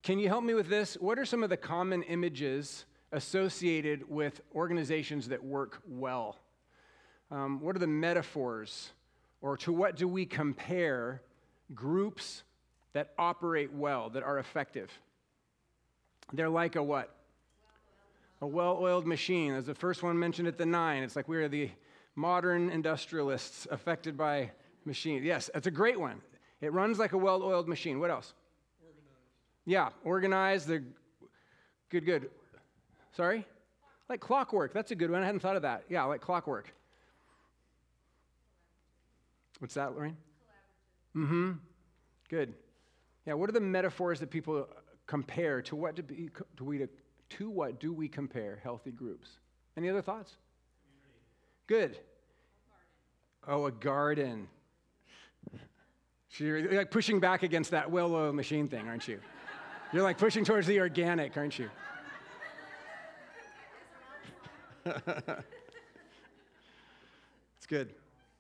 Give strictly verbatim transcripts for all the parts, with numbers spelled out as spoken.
can you help me with this? What are some of the common images associated with organizations that work well? Um, what are the metaphors, or to what do we compare groups that operate well, that are effective? They're like a what? A well-oiled machine. As the first one mentioned at the nine, it's like we are the modern industrialists affected by machines. Yes, that's a great one. It runs like a well-oiled machine. What else? Organized. Yeah, organized. They're good, good. Sorry? Like clockwork. That's a good one. I hadn't thought of that. Yeah, like clockwork. What's that, Lorraine? Collaborative. Mm-hmm. Good. Yeah, what are the metaphors that people compare to what do we, do we to what do we compare healthy groups? Any other thoughts? Community. Good. A oh, a garden. So you're like pushing back against that well-oiled machine thing, aren't you? You're like pushing towards the organic, aren't you? It's good.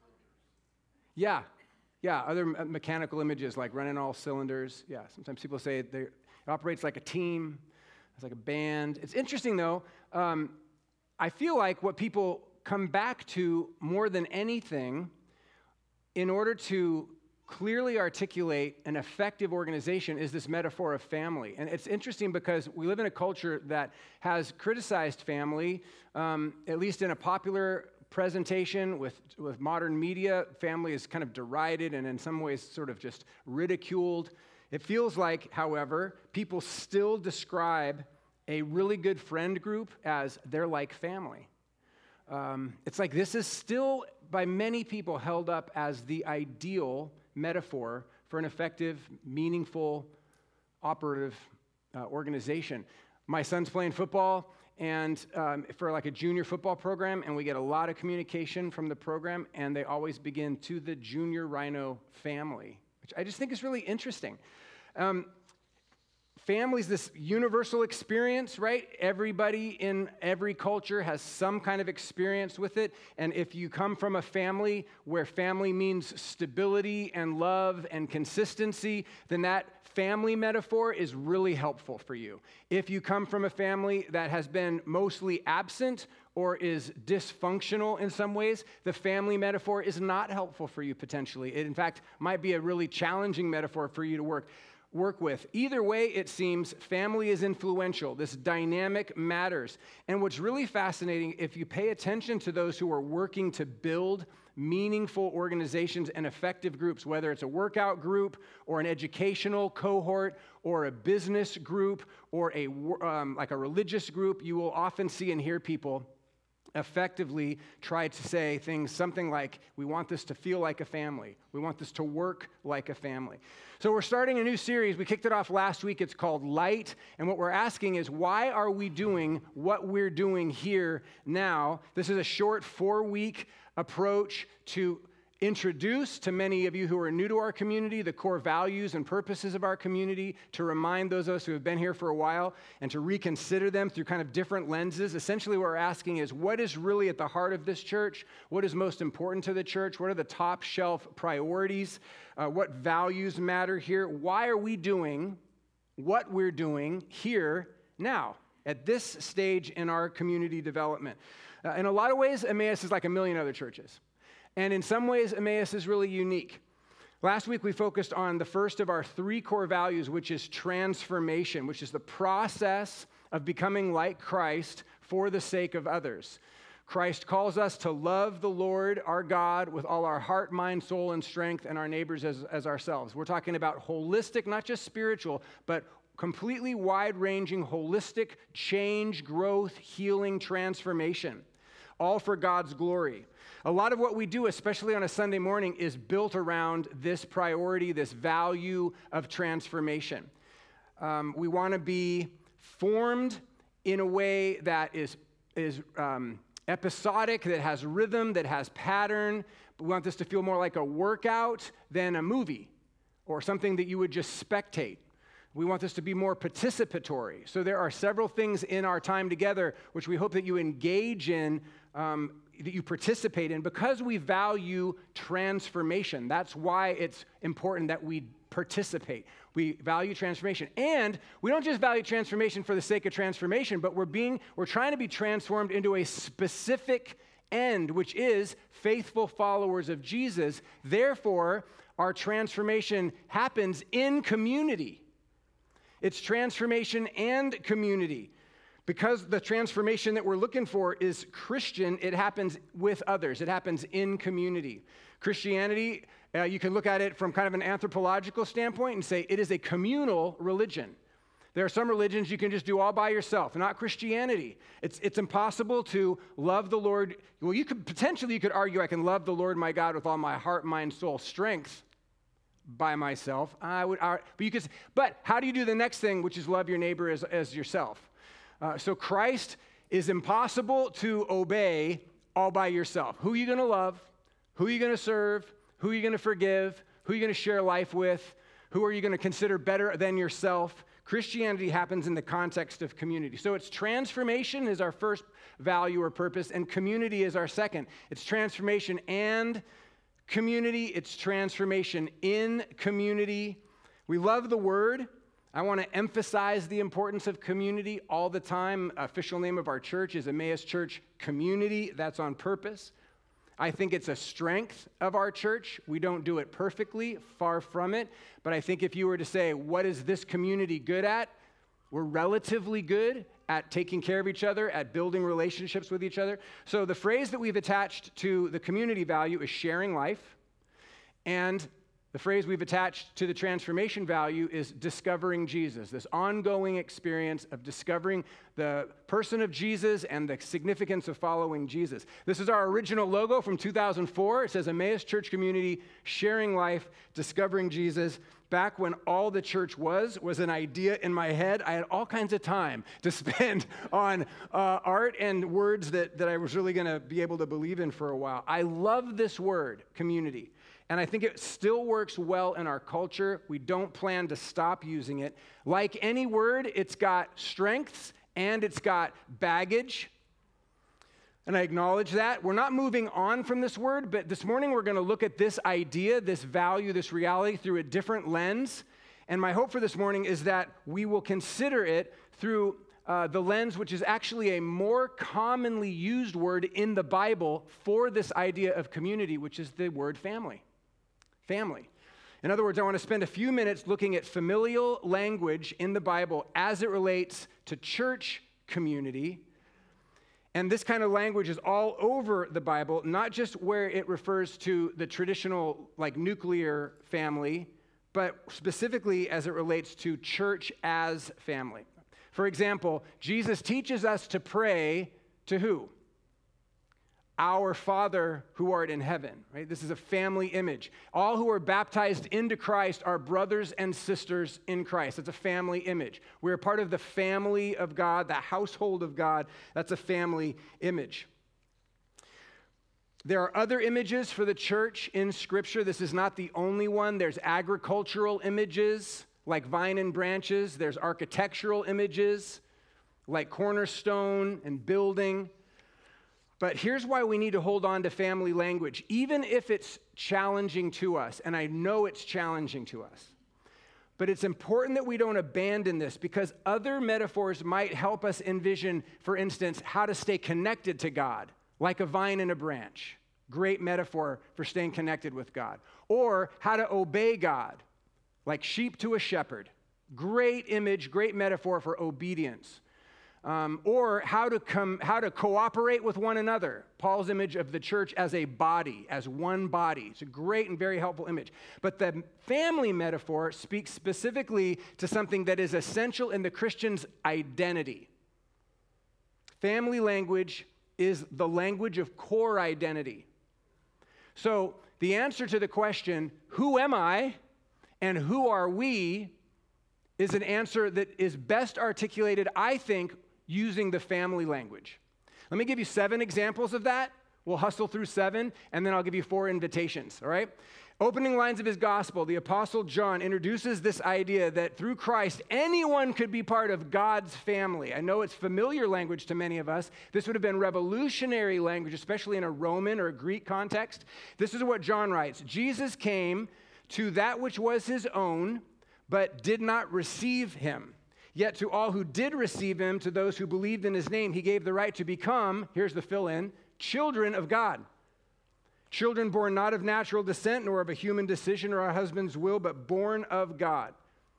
Yeah, yeah, other mechanical images like running all cylinders. Yeah, sometimes people say it, it operates like a team, it's like a band. It's interesting though, um, I feel like what people come back to more than anything in order to clearly articulate an effective organization is this metaphor of family. And it's interesting because we live in a culture that has criticized family, um, at least in a popular presentation with, with modern media. Family is kind of derided and in some ways sort of just ridiculed. It feels like, however, people still describe a really good friend group as they're like family. Um, it's like this is still, by many people, held up as the ideal metaphor for an effective, meaningful, operative uh, organization. My son's playing football, and um, for like a junior football program, and we get a lot of communication from the program, and they always begin to the Junior Rhino family, which I just think is really interesting. Um, Family's this universal experience, right? Everybody in every culture has some kind of experience with it. And if you come from a family where family means stability and love and consistency, then that family metaphor is really helpful for you. If you come from a family that has been mostly absent or is dysfunctional in some ways, the family metaphor is not helpful for you potentially. It, in fact, might be a really challenging metaphor for you to work work with. Either way, it seems family is influential. This dynamic matters. And what's really fascinating, if you pay attention to those who are working to build meaningful organizations and effective groups, whether it's a workout group or an educational cohort or a business group or a um, like a religious group, you will often see and hear people effectively try to say things something like, we want this to feel like a family. We want this to work like a family. So we're starting a new series. We kicked it off last week. It's called Light. And what we're asking is, why are we doing what we're doing here now? This is a short four-week approach to introduce to many of you who are new to our community the core values and purposes of our community, to remind those of us who have been here for a while and to reconsider them through kind of different lenses. Essentially what we're asking is, what is really at the heart of this church? What is most important to the church? What are the top shelf priorities? Uh, what values matter here? Why are we doing what we're doing here now at this stage in our community development? Uh, in a lot of ways, Emmaus is like a million other churches. And in some ways, Emmaus is really unique. Last week, we focused on the first of our three core values, which is transformation, which is the process of becoming like Christ for the sake of others. Christ calls us to love the Lord, our God, with all our heart, mind, soul, and strength, and our neighbors as, as ourselves. We're talking about holistic, not just spiritual, but completely wide-ranging, holistic change, growth, healing, transformation, all for God's glory. A lot of what we do, especially on a Sunday morning, is built around this priority, this value of transformation. Um, we want to be formed in a way that is, is um, episodic, that has rhythm, that has pattern. We want this to feel more like a workout than a movie or something that you would just spectate. We want this to be more participatory. So there are several things in our time together which we hope that you engage in, um, that you participate in, because we value transformation. That's why it's important that we participate. We value transformation. And we don't just value transformation for the sake of transformation, but we're being, we're trying to be transformed into a specific end, which is faithful followers of Jesus. Therefore, our transformation happens in community. It's transformation and community. Because the transformation that we're looking for is Christian, it happens with others. It happens in community. Christianity, uh, you can look at it from kind of an anthropological standpoint and say it is a communal religion. There are some religions you can just do all by yourself, not Christianity. It's, it's impossible to love the Lord. Well, you could potentially, you could argue I can love the Lord my God with all my heart, mind, soul, strength by myself. I would, I, but you could, but how do you do the next thing, which is love your neighbor as, as yourself? Uh, so Christ is impossible to obey all by yourself. Who are you going to love? Who are you going to serve? Who are you going to forgive? Who are you going to share life with? Who are you going to consider better than yourself? Christianity happens in the context of community. So it's transformation is our first value or purpose, and community is our second. It's transformation and community. It's transformation in community. We love the word. I want to emphasize the importance of community all the time. Official name of our church is Emmaus Church Community. That's on purpose. I think it's a strength of our church. We don't do it perfectly, far from it. But I think if you were to say, what is this community good at? We're relatively good at taking care of each other, at building relationships with each other. So the phrase that we've attached to the community value is sharing life. And the phrase we've attached to the transformation value is discovering Jesus, this ongoing experience of discovering the person of Jesus and the significance of following Jesus. This is our original logo from two thousand four. It says Emmaus Church Community, sharing life, discovering Jesus. Back when all the church was, was an idea in my head, I had all kinds of time to spend on uh, art and words that, that I was really going to be able to believe in for a while. I love this word, community. And I think it still works well in our culture. We don't plan to stop using it. Like any word, it's got strengths and it's got baggage. And I acknowledge that. We're not moving on from this word, but this morning we're going to look at this idea, this value, this reality through a different lens. And my hope for this morning is that we will consider it through uh, the lens, which is actually a more commonly used word in the Bible for this idea of community, which is the word family. Family. In other words, I want to spend a few minutes looking at familial language in the Bible as it relates to church community. And this kind of language is all over the Bible, not just where it refers to the traditional, like, nuclear family, but specifically as it relates to church as family. For example, Jesus teaches us to pray to who? Our Father who art in heaven, right? This is a family image. All who are baptized into Christ are brothers and sisters in Christ. It's a family image. We're part of the family of God, the household of God. That's a family image. There are other images for the church in Scripture. This is not the only one. There's agricultural images like vine and branches. There's architectural images like cornerstone and building. But here's why we need to hold on to family language, even if it's challenging to us, and I know it's challenging to us. But it's important that we don't abandon this because other metaphors might help us envision, for instance, how to stay connected to God, like a vine and a branch. Great metaphor for staying connected with God. Or how to obey God, like sheep to a shepherd. Great image, great metaphor for obedience. Um, or how to come, how to cooperate with one another. Paul's image of the church as a body, as one body. It's a great and very helpful image. But the family metaphor speaks specifically to something that is essential in the Christian's identity. Family language is the language of core identity. So the answer to the question, who am I and who are we, is an answer that is best articulated, I think, using the family language. Let me give you seven examples of that. We'll hustle through seven, and then I'll give you four invitations, all right? Opening lines of his gospel, the Apostle John introduces this idea that through Christ, anyone could be part of God's family. I know it's familiar language to many of us. This would have been revolutionary language, especially in a Roman or a Greek context. This is what John writes. Jesus came to that which was his own, but did not receive him. Yet to all who did receive him, to those who believed in his name, he gave the right to become, here's the fill-in, children of God. Children born not of natural descent, nor of a human decision or a husband's will, but born of God.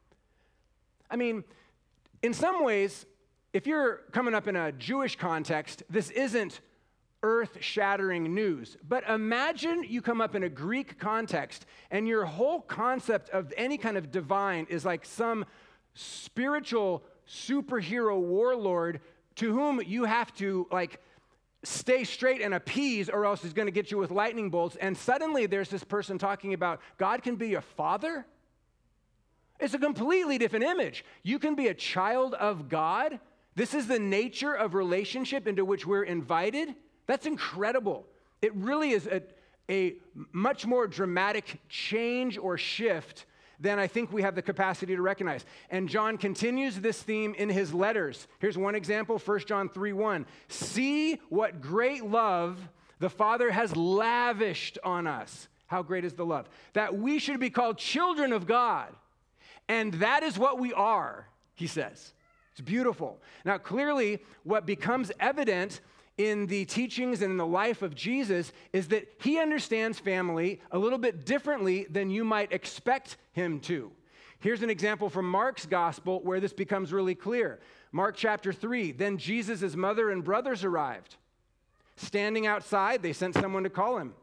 I mean, in some ways, if you're coming up in a Jewish context, this isn't earth-shattering news. But imagine you come up in a Greek context, and your whole concept of any kind of divine is like some spiritual superhero warlord to whom you have to like stay straight and appease, or else he's going to get you with lightning bolts. And suddenly there's this person talking about God can be your father. It's a completely different image. You can be a child of God. This is the nature of relationship into which we're invited. That's incredible. It really is a, a much more dramatic change or shift than I think we have the capacity to recognize. And John continues this theme in his letters. Here's one example, First John three one. See what great love the Father has lavished on us. How great is the love? That we should be called children of God. And that is what we are, he says. It's beautiful. Now, clearly, what becomes evident in the teachings and in the life of Jesus is that he understands family a little bit differently than you might expect him to. Here's an example from Mark's gospel where this becomes really clear. Mark chapter three, then Jesus' mother and brothers arrived. Standing outside, they sent someone to call him.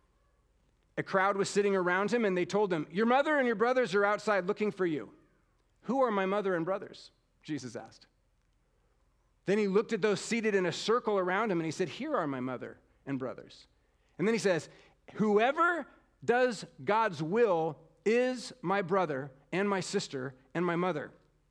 A crowd was sitting around him, and they told him, your mother and your brothers are outside looking for you. Who are my mother and brothers? Jesus asked. Then he looked at those seated in a circle around him, and he said, here are my mother and brothers. And then he says, whoever does God's will is my brother and my sister and my mother.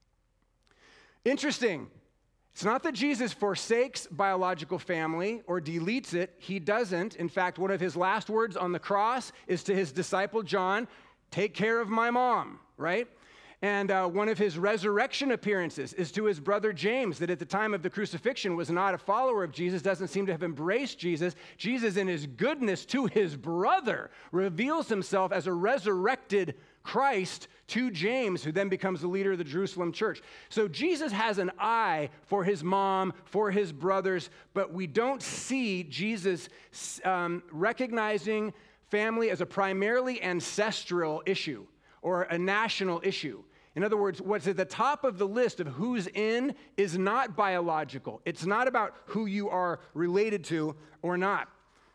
Interesting. It's not that Jesus forsakes biological family or deletes it. He doesn't. In fact, one of his last words on the cross is to his disciple John, take care of my mom, right? And uh, one of his resurrection appearances is to his brother James, that at the time of the crucifixion was not a follower of Jesus, doesn't seem to have embraced Jesus. Jesus, in his goodness to his brother, reveals himself as a resurrected Christ to James, who then becomes the leader of the Jerusalem church. So Jesus has an eye for his mom, for his brothers, but we don't see Jesus um, recognizing family as a primarily ancestral issue or a national issue. In other words, what's at the top of the list of who's in is not biological. It's not about who you are related to or not.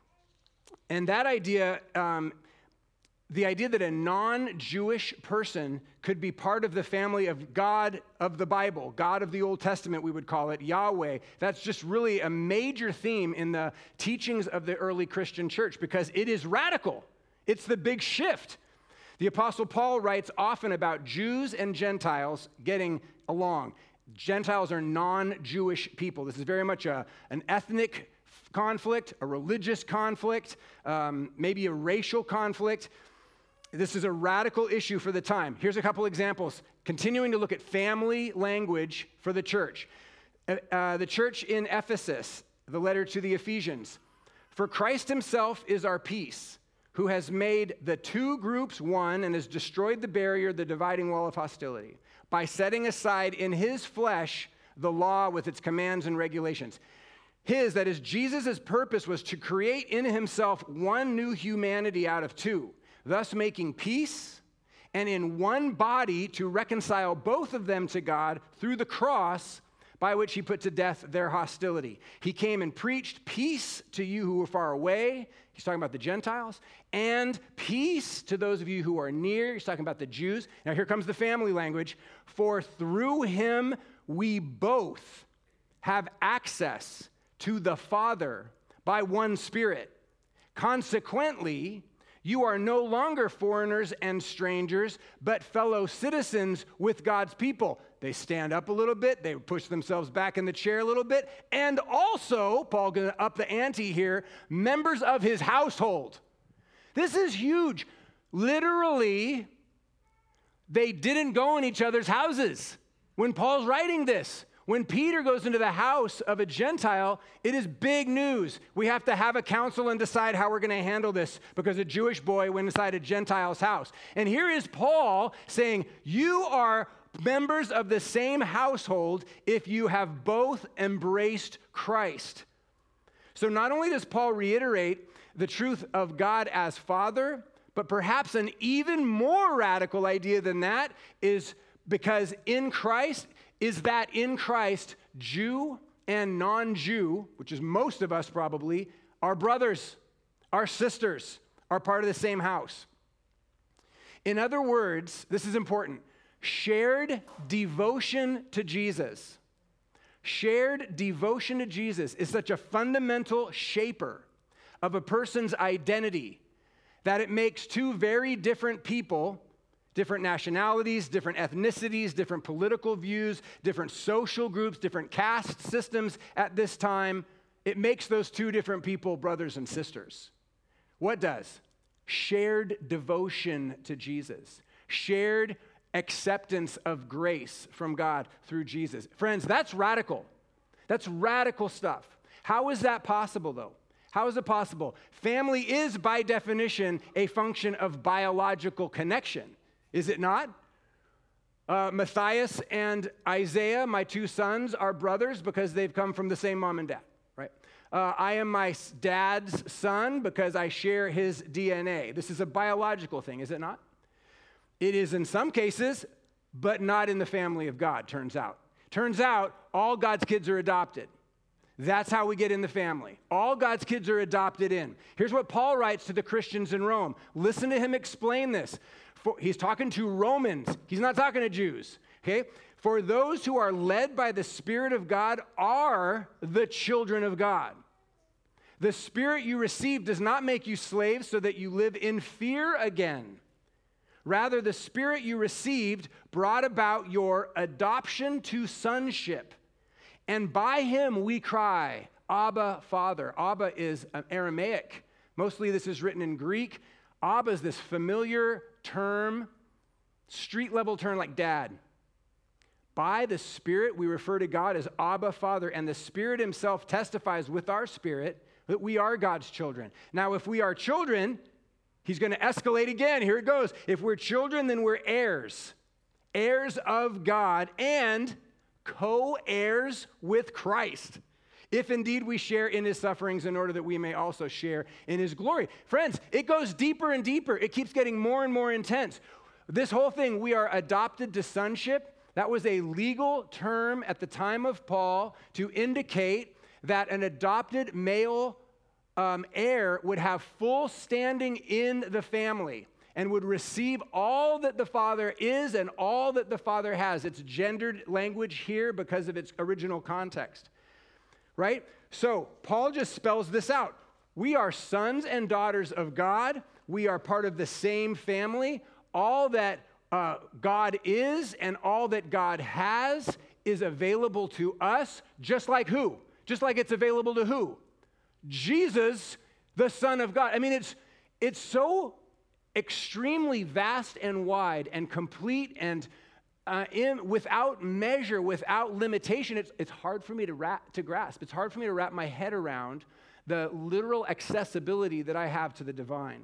And that idea, um, the idea that a non-Jewish person could be part of the family of God of the Bible, God of the Old Testament, we would call it, Yahweh, that's just really a major theme in the teachings of the early Christian church because it is radical. It's the big shift. The Apostle Paul writes often about Jews and Gentiles getting along. Gentiles are non-Jewish people. This is very much a, an ethnic conflict, a religious conflict, um, maybe a racial conflict. This is a radical issue for the time. Here's a couple examples. Continuing to look at family language for the church. Uh, uh, the church in Ephesus, the letter to the Ephesians. For Christ himself is our peace, who has made the two groups one and has destroyed the barrier, the dividing wall of hostility, by setting aside in his flesh the law with its commands and regulations. His, that is, Jesus' purpose was to create in himself one new humanity out of two, thus making peace, and in one body to reconcile both of them to God through the cross, by which he put to death their hostility. He came and preached peace to you who were far away. He's talking about the Gentiles. And peace to those of you who are near. He's talking about the Jews. Now here comes the family language. For through him we both have access to the Father by one Spirit. Consequently, you are no longer foreigners and strangers, but fellow citizens with God's people. They stand up a little bit. They push themselves back in the chair a little bit. And also, Paul going to up the ante here, members of his household. This is huge. Literally, they didn't go in each other's houses when Paul's writing this. When Peter goes into the house of a Gentile, it is big news. We have to have a council and decide how we're going to handle this because a Jewish boy went inside a Gentile's house. And here is Paul saying, you are members of the same household if you have both embraced Christ. So not only does Paul reiterate the truth of God as Father, but perhaps an even more radical idea than that is because in Christ, is that in Christ, Jew and non-Jew, which is most of us probably, are brothers, are sisters, are part of the same house. In other words, this is important, shared devotion to Jesus. Shared devotion to Jesus is such a fundamental shaper of a person's identity that it makes two very different people, different nationalities, different ethnicities, different political views, different social groups, different caste systems at this time. It makes those two different people brothers and sisters. What does? Shared devotion to Jesus. Shared acceptance of grace from God through Jesus. Friends, that's radical. That's radical stuff. How is that possible, though? How is it possible? Family is, by definition, a function of biological connection. Is it not? Uh, Matthias and Isaiah, my two sons, are brothers because they've come from the same mom and dad, right? Uh, I am my dad's son because I share his D N A. This is a biological thing, is it not? It is in some cases, but not in the family of God, turns out. Turns out, all God's kids are adopted. That's how we get in the family. All God's kids are adopted in. Here's what Paul writes to the Christians in Rome. Listen to him explain this. For, he's talking to Romans. He's not talking to Jews, okay? For those who are led by the Spirit of God are the children of God. The Spirit you received does not make you slaves so that you live in fear again. Rather, the Spirit you received brought about your adoption to sonship. And by him we cry, Abba, Father. Abba is Aramaic. Mostly this is written in Greek. Abba is this familiar term, street-level term like dad. By the Spirit, we refer to God as Abba, Father, and the Spirit himself testifies with our spirit that we are God's children. Now, if we are children, he's going to escalate again. Here it goes. If we're children, then we're heirs, heirs of God, and co-heirs with Christ, if indeed we share in his sufferings in order that we may also share in his glory. Friends, it goes deeper and deeper. It keeps getting more and more intense. This whole thing, we are adopted to sonship. That was a legal term at the time of Paul to indicate that an adopted male um, heir would have full standing in the family and would receive all that the father is and all that the father has. It's gendered language here because of its original context, right? So Paul just spells this out. We are sons and daughters of God. We are part of the same family. All that uh, God is and all that God has is available to us, just like who? Just like it's available to who? Jesus, the Son of God. I mean, it's it's so extremely vast and wide and complete and uh, in, without measure, without limitation. It's, it's hard for me to, wrap, to grasp. It's hard for me to wrap my head around the literal accessibility that I have to the divine.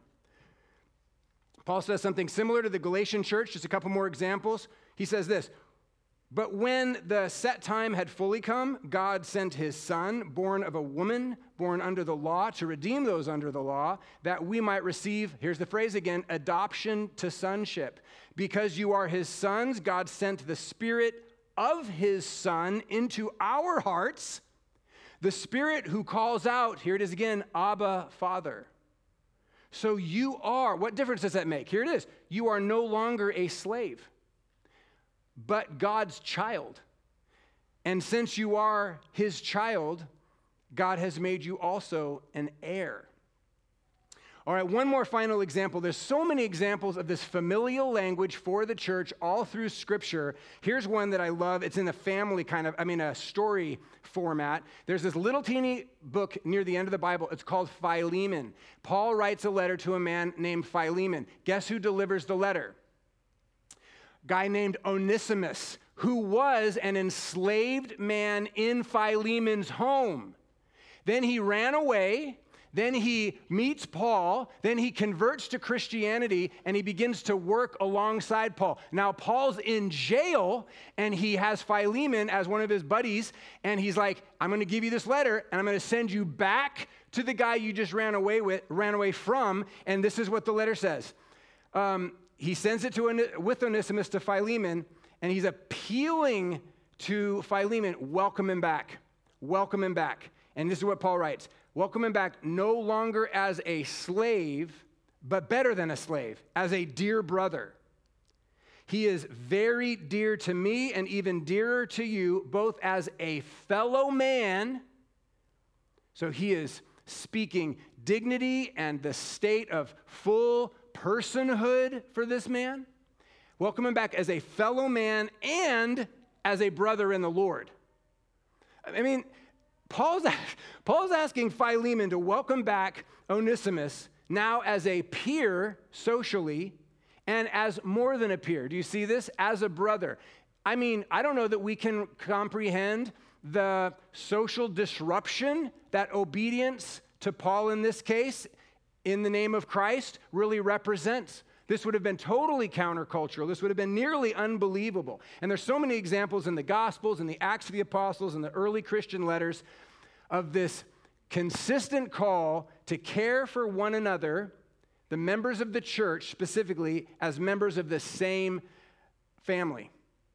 Paul says something similar to the Galatian church, just a couple more examples. He says this, but when the set time had fully come, God sent his Son, born of a woman, born under the law, to redeem those under the law, that we might receive, here's the phrase again, adoption to sonship. Because you are his sons, God sent the Spirit of his Son into our hearts, the Spirit who calls out, here it is again, Abba, Father. So you are, what difference does that make? Here it is. You are no longer a slave, but God's child. And since you are his child, God has made you also an heir. All right, one more final example. There's so many examples of this familial language for the church all through Scripture. Here's one that I love. It's in the family kind of, I mean, a story format. There's this little teeny book near the end of the Bible. It's called Philemon. Paul writes a letter to a man named Philemon. Guess who delivers the letter? Guy named Onesimus, who was an enslaved man in Philemon's home. Then he ran away. Then he meets Paul, then he converts to Christianity, and he begins to work alongside Paul. Now, Paul's in jail, and he has Philemon as one of his buddies, and he's like, I'm going to give you this letter, and I'm going to send you back to the guy you just ran away with, ran away from, and this is what the letter says. Um, he sends it to with Onesimus to Philemon, and he's appealing to Philemon, welcome him back, welcome him back. And this is what Paul writes. Welcome him back no longer as a slave, but better than a slave, as a dear brother. He is very dear to me and even dearer to you, both as a fellow man. So he is speaking dignity and the state of full personhood for this man. Welcome him back as a fellow man and as a brother in the Lord. I mean, Paul's, Paul's asking Philemon to welcome back Onesimus now as a peer socially and as more than a peer. Do you see this? As a brother. I mean, I don't know that we can comprehend the social disruption that obedience to Paul in this case, in the name of Christ, really represents. This would have been totally countercultural. This would have been nearly unbelievable. And there's so many examples in the Gospels, in the Acts of the Apostles, in the early Christian letters of this consistent call to care for one another, the members of the church specifically, as members of the same family.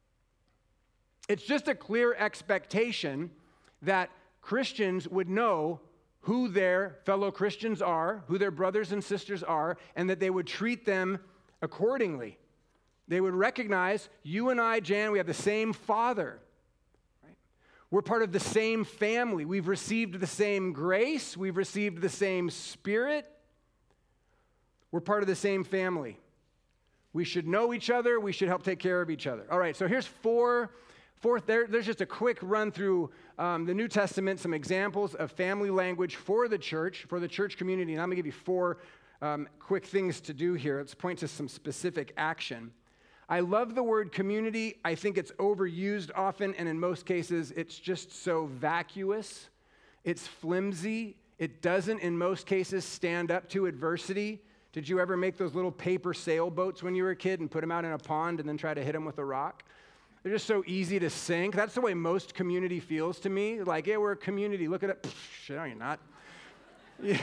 It's just a clear expectation that Christians would know who their fellow Christians are, who their brothers and sisters are, and that they would treat them accordingly. They would recognize, you and I, Jan, we have the same father. Right? We're part of the same family. We've received the same grace. We've received the same Spirit. We're part of the same family. We should know each other. We should help take care of each other. All right, so here's four Fourth, there, there's just a quick run through um, the New Testament, some examples of family language for the church, for the church community. And I'm going to give you four um, quick things to do here. Let's point to some specific action. I love the word community. I think it's overused often, and in most cases, it's just so vacuous. It's flimsy. It doesn't, in most cases, stand up to adversity. Did you ever make those little paper sailboats when you were a kid and put them out in a pond and then try to hit them with a rock? They're just so easy to sink. That's the way most community feels to me. Like, yeah, we're a community. Look at it. Pfft, no, you're not. Yeah.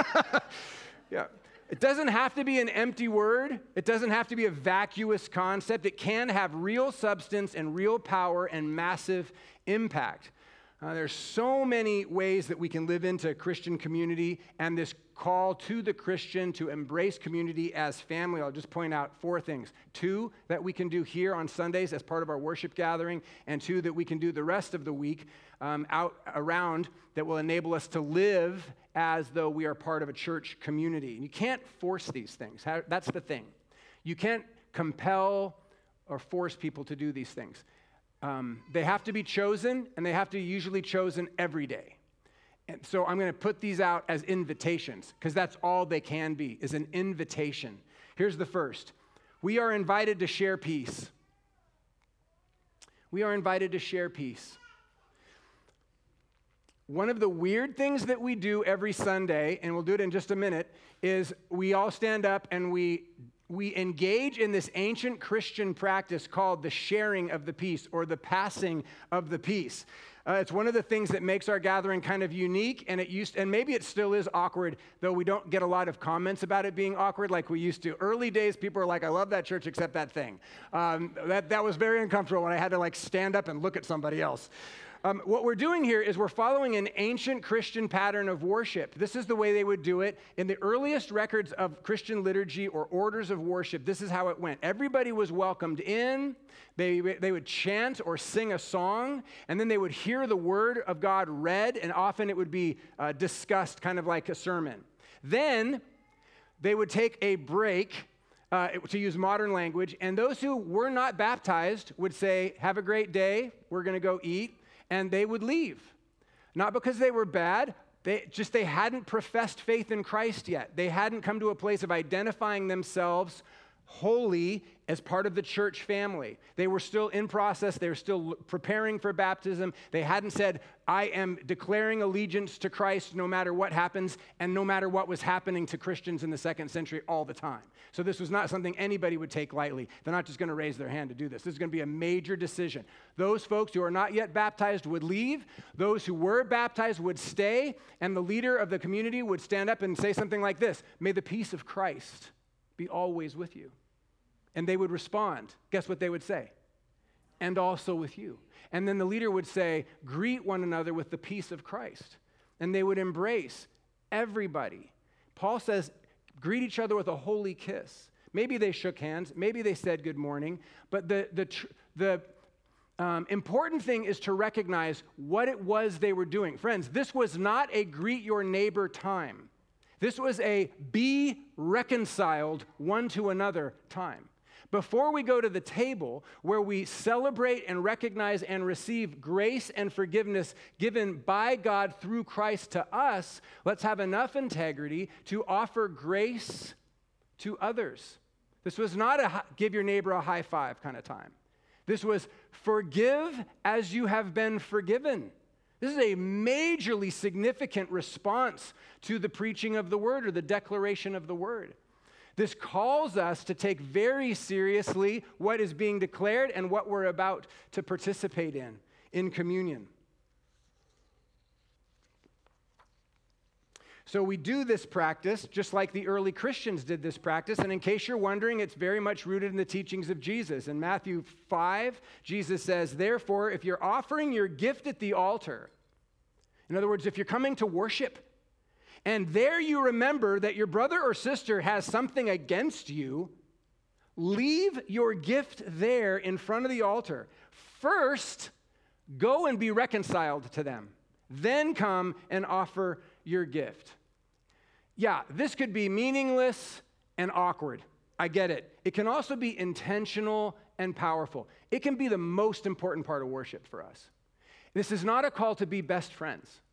yeah. It doesn't have to be an empty word. It doesn't have to be a vacuous concept. It can have real substance and real power and massive impact. Uh, there's so many ways that we can live into Christian community and this call to the Christian to embrace community as family. I'll just point out four things. Two, that we can do here on Sundays as part of our worship gathering, and two, that we can do the rest of the week um, out around that will enable us to live as though we are part of a church community. You can't force these things. That's the thing. You can't compel or force people to do these things. Um, they have to be chosen, and they have to be usually chosen every day. And so I'm going to put these out as invitations, because that's all they can be, is an invitation. Here's the first. We are invited to share peace. We are invited to share peace. One of the weird things that we do every Sunday, and we'll do it in just a minute, is we all stand up and we we engage in this ancient Christian practice called the sharing of the peace or the passing of the peace. Uh, it's one of the things that makes our gathering kind of unique, and it used, and maybe it still is awkward, though we don't get a lot of comments about it being awkward like we used to. Early days, people are like, I love that church except that thing. Um, that, that was very uncomfortable when I had to like stand up and look at somebody else. Um, what we're doing here is we're following an ancient Christian pattern of worship. This is the way they would do it. In the earliest records of Christian liturgy or orders of worship, this is how it went. Everybody was welcomed in. They, they would chant or sing a song, and then they would hear the word of God read, and often it would be uh, discussed kind of like a sermon. Then they would take a break, uh, to use modern language, and those who were not baptized would say, have a great day, we're going to go eat. And they would leave. Not because they were bad, they just they hadn't professed faith in Christ yet. They hadn't come to a place of identifying themselves holy as part of the church family. They were still in process. They were still preparing for baptism. They hadn't said, I am declaring allegiance to Christ no matter what happens and no matter what was happening to Christians in the second century all the time. So this was not something anybody would take lightly. They're not just going to raise their hand to do this. This is going to be a major decision. Those folks who are not yet baptized would leave. Those who were baptized would stay. And the leader of the community would stand up and say something like this: may the peace of Christ be always with you. And they would respond. Guess what they would say? And also with you. And then the leader would say, greet one another with the peace of Christ. And they would embrace everybody. Paul says, greet each other with a holy kiss. Maybe they shook hands. Maybe they said good morning. But the, the, the um, important thing is to recognize what it was they were doing. Friends, this was not a greet your neighbor time. This was a be reconciled one to another time. Before we go to the table where we celebrate and recognize and receive grace and forgiveness given by God through Christ to us, let's have enough integrity to offer grace to others. This was not a give your neighbor a high five kind of time. This was forgive as you have been forgiven. This is a majorly significant response to the preaching of the word or the declaration of the word. This calls us to take very seriously what is being declared and what we're about to participate in, in communion. So we do this practice just like the early Christians did this practice. And in case you're wondering, it's very much rooted in the teachings of Jesus. In Matthew five, Jesus says, therefore, if you're offering your gift at the altar, in other words, if you're coming to worship, and there you remember that your brother or sister has something against you, leave your gift there in front of the altar. First, go and be reconciled to them. Then come and offer your gift. Yeah, this could be meaningless and awkward. I get it. It can also be intentional and powerful. It can be the most important part of worship for us. This is not a call to be best friends.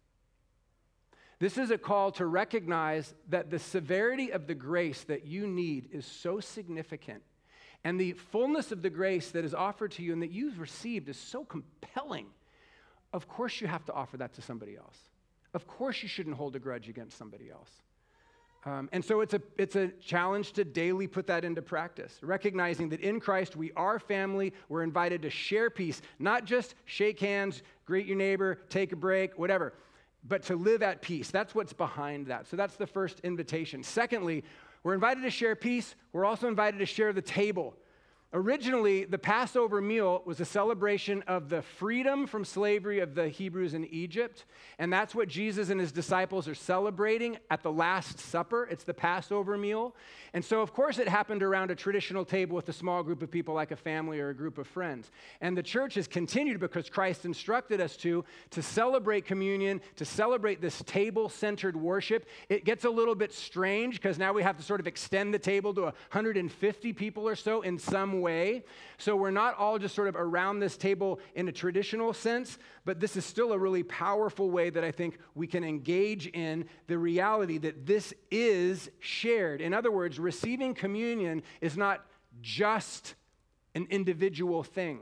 This is a call to recognize that the severity of the grace that you need is so significant, and the fullness of the grace that is offered to you and that you've received is so compelling. Of course you have to offer that to somebody else. Of course you shouldn't hold a grudge against somebody else. Um, and so it's a, it's a challenge to daily put that into practice, recognizing that in Christ we are family. We're invited to share peace, not just shake hands, greet your neighbor, take a break, whatever, but to live at peace. That's what's behind that. So that's the first invitation. Secondly, we're invited to share peace. We're also invited to share the table. Originally, the Passover meal was a celebration of the freedom from slavery of the Hebrews in Egypt, and that's what Jesus and his disciples are celebrating at the Last Supper. It's the Passover meal. And so, of course, it happened around a traditional table with a small group of people like a family or a group of friends. And the church has continued, because Christ instructed us to, to celebrate communion, to celebrate this table-centered worship. It gets a little bit strange because now we have to sort of extend the table to one hundred fifty people or so in some way. So we're not all just sort of around this table in a traditional sense, but this is still a really powerful way that I think we can engage in the reality that this is shared. In other words, receiving communion is not just an individual thing.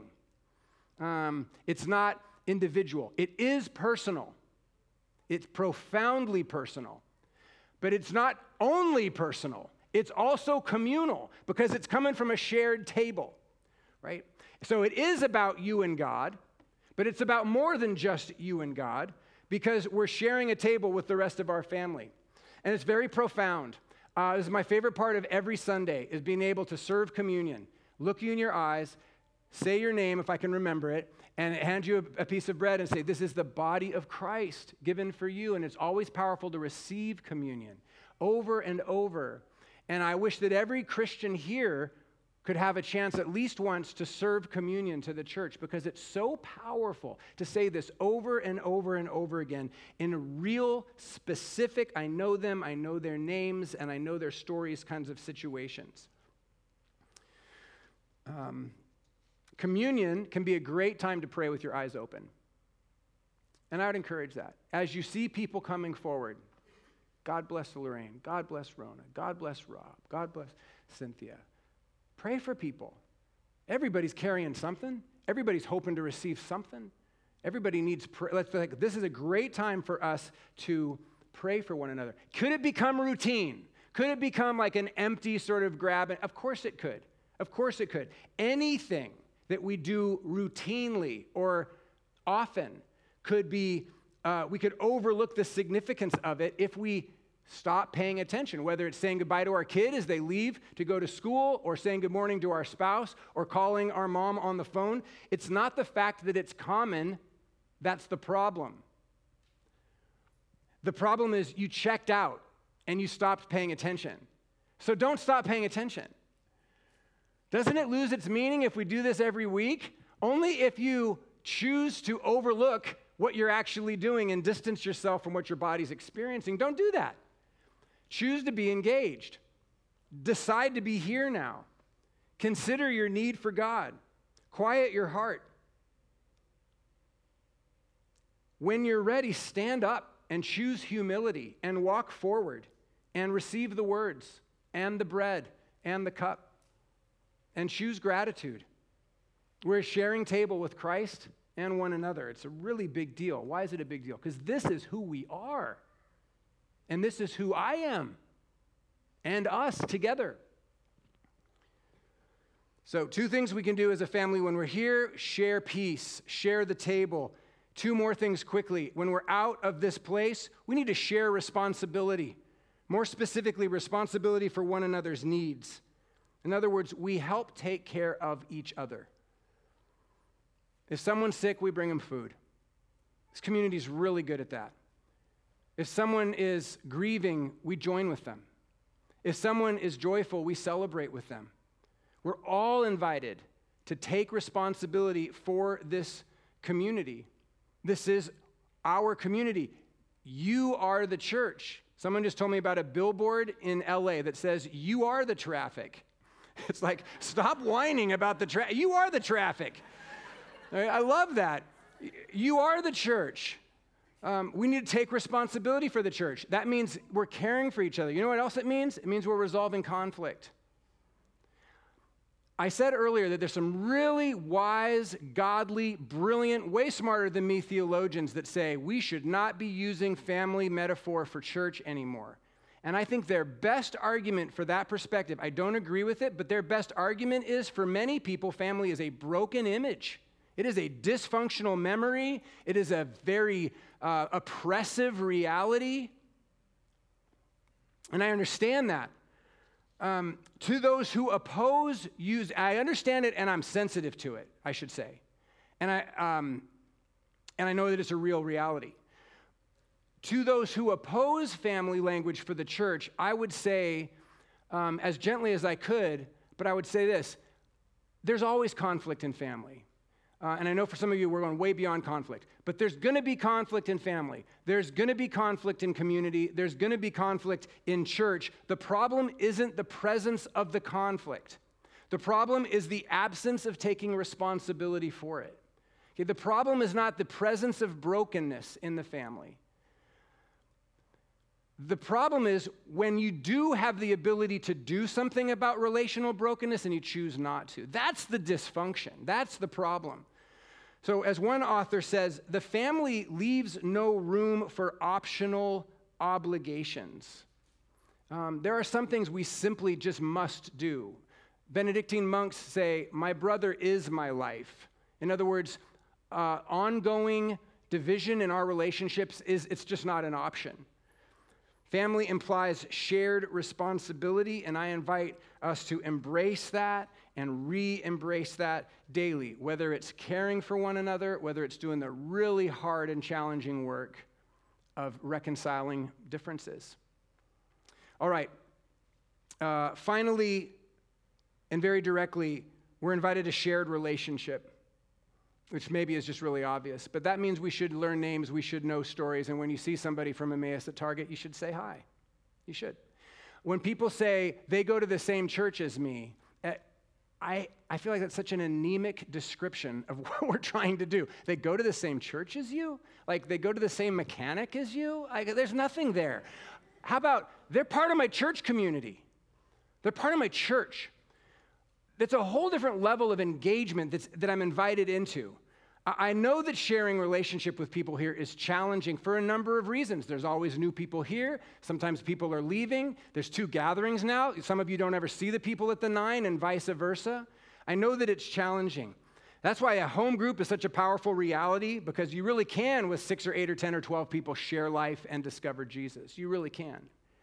Um, it's not individual. It is personal. It's profoundly personal. But it's not only personal. It's also communal, because it's coming from a shared table, right? So it is about you and God, but it's about more than just you and God, because we're sharing a table with the rest of our family. And it's very profound. Uh, this is my favorite part of every Sunday, is being able to serve communion. Look you in your eyes, say your name if I can remember it, and hand you a, a piece of bread and say, this is the body of Christ given for you. And it's always powerful to receive communion over and over. And I wish that every Christian here could have a chance at least once to serve communion to the church, because it's so powerful to say this over and over and over again in real specific, I know them, I know their names, and I know their stories kinds of situations. Um, communion can be a great time to pray with your eyes open. And I would encourage that. As you see people coming forward, God bless Lorraine. God bless Rona. God bless Rob. God bless Cynthia. Pray for people. Everybody's carrying something. Everybody's hoping to receive something. Everybody needs prayer. Let's like, this is a great time for us to pray for one another. Could it become routine? Could it become like an empty sort of grab? Of course it could. Of course it could. Anything that we do routinely or often could be, uh, we could overlook the significance of it if we stop paying attention, whether it's saying goodbye to our kid as they leave to go to school, or saying good morning to our spouse, or calling our mom on the phone. It's not the fact that it's common that's the problem. The problem is you checked out and you stopped paying attention. So don't stop paying attention. Doesn't it lose its meaning if we do this every week? Only if you choose to overlook what you're actually doing and distance yourself from what your body's experiencing. Don't do that. Choose to be engaged. Decide to be here now. Consider your need for God. Quiet your heart. When you're ready, stand up and choose humility and walk forward and receive the words and the bread and the cup and choose gratitude. We're a sharing table with Christ and one another. It's a really big deal. Why is it a big deal? Because this is who we are. And this is who I am and us together. So two things we can do as a family when we're here: share peace, share the table. Two more things quickly. When we're out of this place, we need to share responsibility. More specifically, responsibility for one another's needs. In other words, we help take care of each other. If someone's sick, we bring them food. This community is really good at that. If someone is grieving, we join with them. If someone is joyful, we celebrate with them. We're all invited to take responsibility for this community. This is our community. You are the church. Someone just told me about a billboard in L A that says, "You are the traffic." It's like, stop whining about the traffic. You are the traffic. I love that. You are the church. Um, we need to take responsibility for the church. That means we're caring for each other. You know what else it means? It means we're resolving conflict. I said earlier that there's some really wise, godly, brilliant, way smarter than me theologians that say we should not be using family metaphor for church anymore. And I think their best argument for that perspective, I don't agree with it, but their best argument is, for many people, family is a broken image. It is a dysfunctional memory. It is a very uh, oppressive reality. And I understand that. Um, to those who oppose use, I understand it and I'm sensitive to it, I should say. And I, um, and I know that it's a real reality. To those who oppose family language for the church, I would say, um, as gently as I could, but I would say this: there's always conflict in family. Uh, and I know for some of you, we're going way beyond conflict. But there's going to be conflict in family. There's going to be conflict in community. There's going to be conflict in church. The problem isn't the presence of the conflict. The problem is the absence of taking responsibility for it. Okay, the problem is not the presence of brokenness in the family. The problem is when you do have the ability to do something about relational brokenness and you choose not to. That's the dysfunction. That's the problem. So as one author says, the family leaves no room for optional obligations. Um, there are some things we simply just must do. Benedictine monks say, "My brother is my life." In other words, uh, ongoing division in our relationships is it's just not an option. Family implies shared responsibility, and I invite us to embrace that and re-embrace that daily, whether it's caring for one another, whether it's doing the really hard and challenging work of reconciling differences. All right. Uh, finally, and very directly, we're invited to shared relationship, which maybe is just really obvious. But that means we should learn names, we should know stories, and when you see somebody from Emmaus at Target, you should say hi. You should. When people say they go to the same church as me, I, I feel like that's such an anemic description of what we're trying to do. They go to the same church as you? Like they go to the same mechanic as you? I, there's nothing there. How about they're part of my church community? They're part of my church. that's a whole different level of engagement that's, that I'm invited into. I know that sharing relationship with people here is challenging for a number of reasons. There's always new people here. Sometimes people are leaving. There's two gatherings now. Some of you don't ever see the people at the nine and vice versa. I know that it's challenging. That's why a home group is such a powerful reality, because you really can, with six or eight or ten or twelve people, share life and discover Jesus. You really can.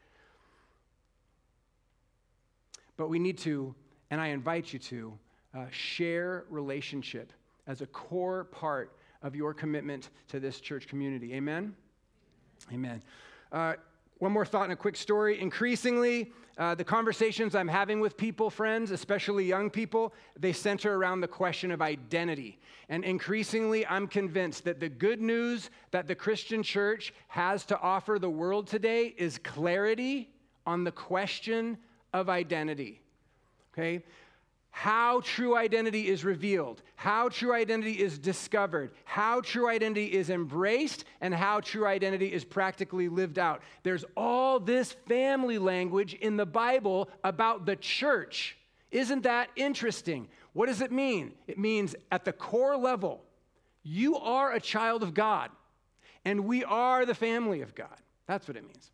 But we need to, and I invite you to, uh, share relationship as a core part of your commitment to this church community. Amen? Amen. Uh, one more thought and a quick story. Increasingly, uh, the conversations I'm having with people, friends, especially young people, they center around the question of identity. And increasingly, I'm convinced that the good news that the Christian church has to offer the world today is clarity on the question of identity. Okay? How true identity is revealed, how true identity is discovered, how true identity is embraced, and how true identity is practically lived out. There's all this family language in the Bible about the church. Isn't that interesting? What does it mean? It means at the core level, you are a child of God, and we are the family of God. That's what it means.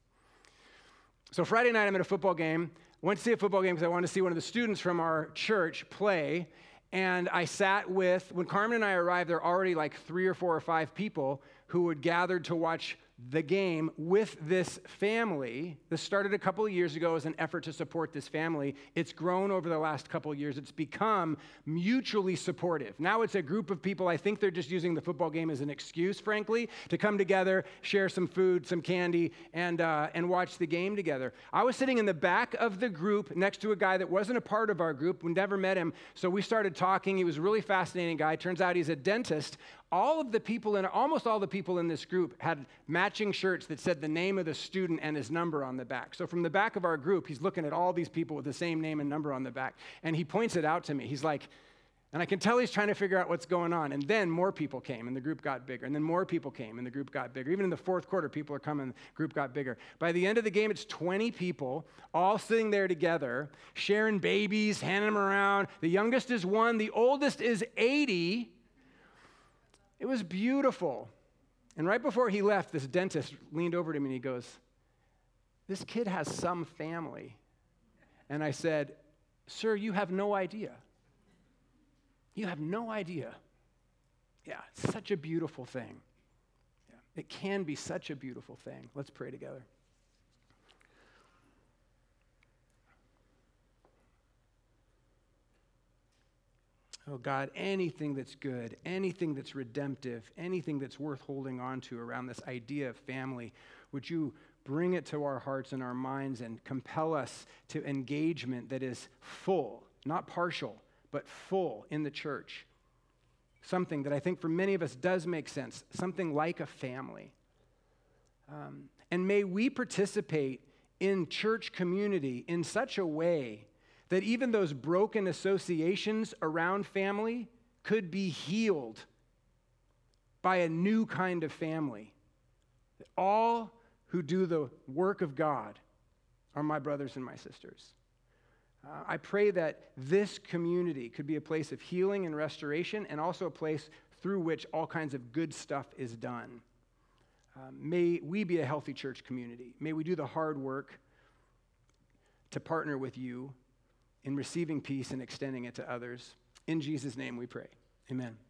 So Friday night, I'm at a football game. Went to see a football game because I wanted to see one of the students from our church play. And I sat with, when Carmen and I arrived, there were already like three or four or five people who had gathered to watch the game with this family. This started a couple of years ago as an effort to support this family. It's grown over the last couple of years. It's become mutually supportive. Now it's a group of people. I think they're just using the football game as an excuse, frankly, to come together, share some food, some candy, and uh, and watch the game together. I was sitting in the back of the group next to a guy that wasn't a part of our group. We never met him, so we started talking. He was a really fascinating guy. Turns out he's a dentist. All of the people in, almost all the people in this group had matching shirts that said the name of the student and his number on the back. So from the back of our group, he's looking at all these people with the same name and number on the back. And he points it out to me. He's like, and I can tell he's trying to figure out what's going on. And then more people came and the group got bigger. And then more people came and the group got bigger. Even in the fourth quarter, people are coming, the group got bigger. By the end of the game, it's twenty people all sitting there together, sharing babies, handing them around. The youngest is one, the oldest is eighty. It was beautiful. And right before he left, this dentist leaned over to me and he goes, "This kid has some family." And I said, "Sir, you have no idea. You have no idea." Yeah, it's such a beautiful thing. Yeah, it can be such a beautiful thing. Let's pray together. Oh God, anything that's good, anything that's redemptive, anything that's worth holding on to around this idea of family, would you bring it to our hearts and our minds and compel us to engagement that is full, not partial, but full in the church. Something that I think for many of us does make sense, something like a family. Um, and may we participate in church community in such a way that even those broken associations around family could be healed by a new kind of family. That all who do the work of God are my brothers and my sisters. Uh, I pray that this community could be a place of healing and restoration, and also a place through which all kinds of good stuff is done. Um, may we be a healthy church community. May we do the hard work to partner with you in receiving peace and extending it to others. In Jesus' name we pray. Amen.